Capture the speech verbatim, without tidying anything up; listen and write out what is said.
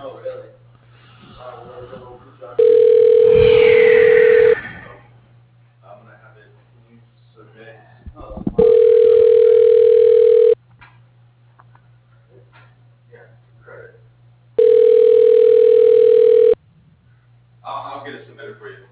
Oh, really? I'm gonna have it. Can you submit? Oh, so far, okay. Yeah, credit. I'll, I'll get it submitted for you.